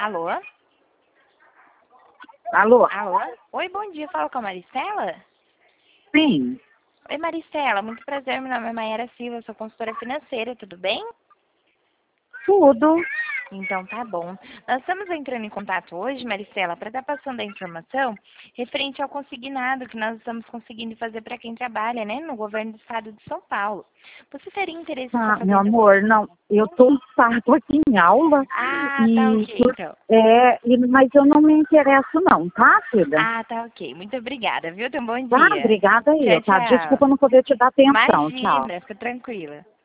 Alô? Alô? Alô? Oi, bom dia. Fala com a Maristela? Sim, Oi, Maristela. Muito prazer. Meu nome é Maíra Silva. Sou consultora financeira. Tudo bem? tudo. Então tá bom. Nós estamos entrando em contato hoje, Maristela, para estar passando a informação referente ao consignado que nós estamos conseguindo fazer para quem trabalha, né, no governo do estado de São Paulo. Você teria interesse em estar Ah, meu fazendo... amor, não, eu tô aqui em aula Ah, tá ok, então. mas eu não me interesso não, tá, filha? Ah, tá ok. Muito obrigada, viu? Tenha um bom Tá, dia. obrigada Tchau, aí, tá? tchau. Desculpa não poder te dar atenção, tchau. Imagina, fica tranquila.